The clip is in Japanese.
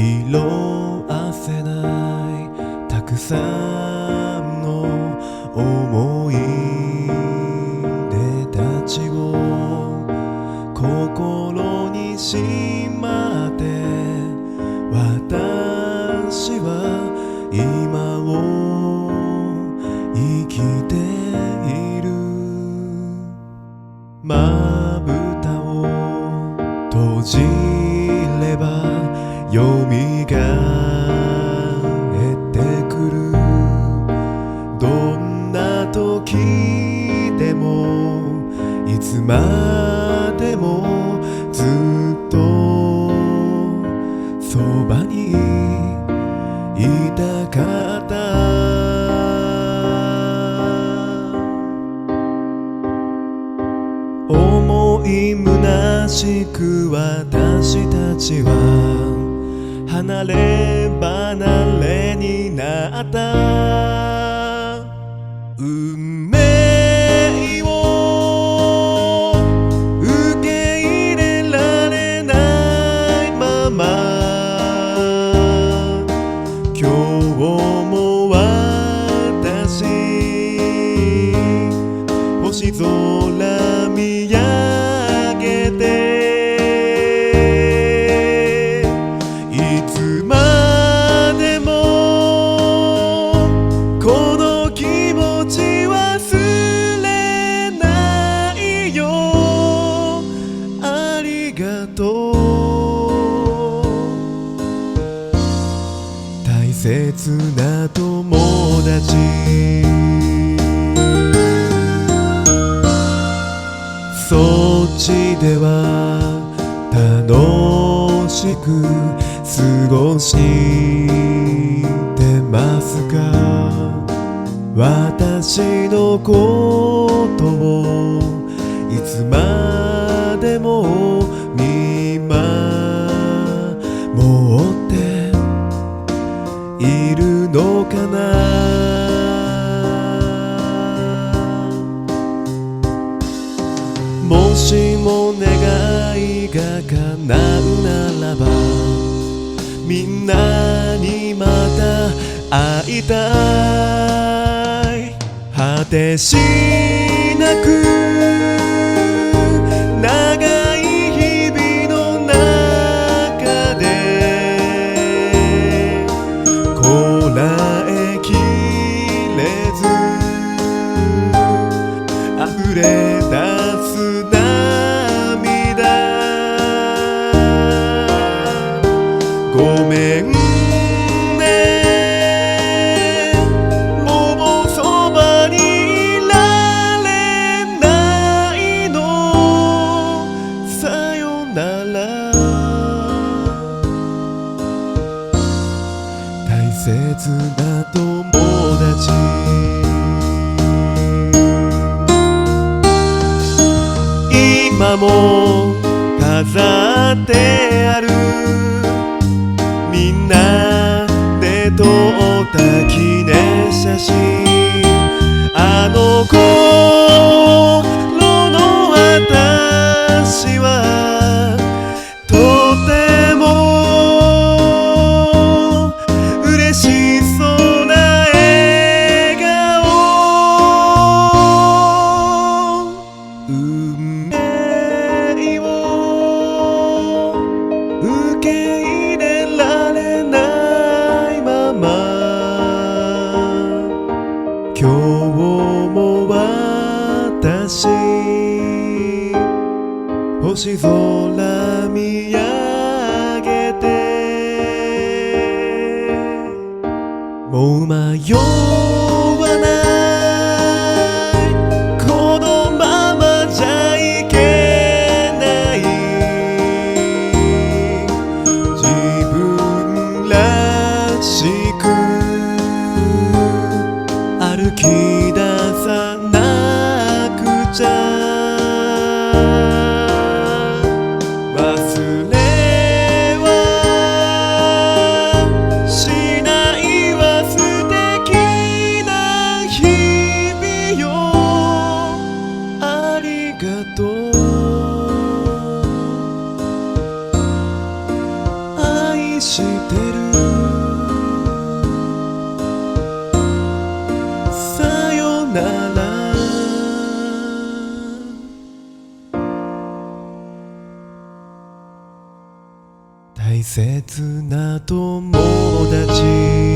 色あせないたくさんの思い出たちを心にしまって私は今を生きている。まぶたを閉じればよみがえってくる。どんな時でもいつまでもずっとそばにいたかった。思い虚しく私たちは離れ離れになった。運命を受け入れられないまま今日も私星空見上げて大切な友達、そっちでは楽しく過ごしてますか。私のことをいつまでも見守っているのかな。もしも願いが叶うならばみんなにまた会いたい。果てしなく長い日々の中でこらえきれず溢れ出す涙。ごめん大切な友達、今も飾ってあるみんなで撮った記念写真。あの頃の私はとても受け入れられないまま今日も私星空見上げてもう迷わないこのままじゃいけない自分らしく歩き出さなくちゃ。忘れはしないわ素敵な日々よ。ありがとう愛してなら大切な友達